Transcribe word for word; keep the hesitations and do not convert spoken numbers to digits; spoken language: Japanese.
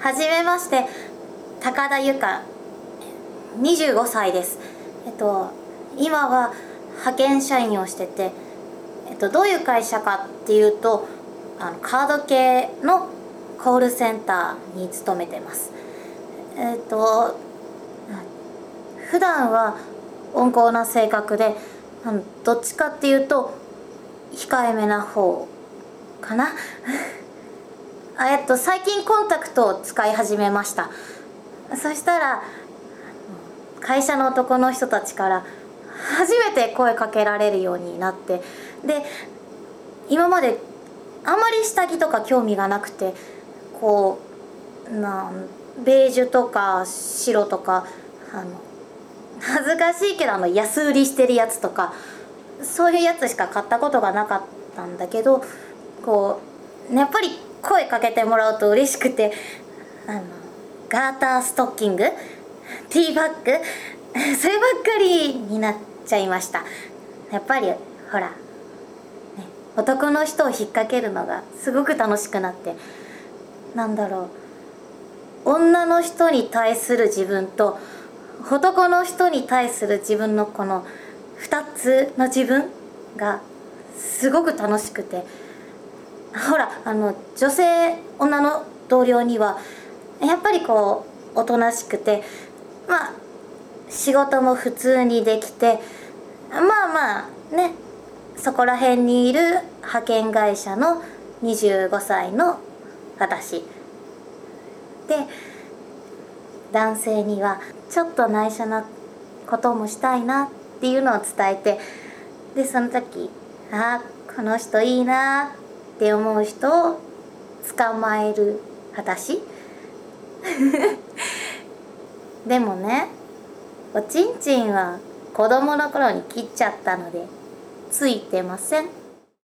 はじめまして、高田由香、にじゅうごさいです。えっと今は派遣社員をしてて、えっとどういう会社かっていうと、あのカード系のコールセンターに勤めてます。えっと普段は温厚な性格で、あのどっちかっていうと控えめな方かなえっと最近コンタクトを使い始めました。そしたら会社の男の人たちから初めて声かけられるようになって、で今まであんまり下着とか興味がなくて、こうなんベージュとか白とか、あの恥ずかしいけどあの安売りしてるやつとか、そういうやつしか買ったことがなかったんだけど、こうやっぱり声かけてもらうと嬉しくて、あのガーターストッキング、ティーバッグ、そればっかりになっちゃいました。やっぱりほら、ね、男の人を引っ掛けるのがすごく楽しくなって、なんだろう、女の人に対する自分と男の人に対する自分のこのふたつの自分がすごく楽しくて、ほらあの女性女の同僚にはやっぱりこうおとなしくて、まあ仕事も普通にできて、まあまあね、そこら辺にいる派遣会社のにじゅうごさいの私で、男性にはちょっと内緒なこともしたいなっていうのを伝えて、でその時、あこの人いいなって思う人を捕まえる私でもね、おちんちんは子供の頃に切っちゃったのでついてません。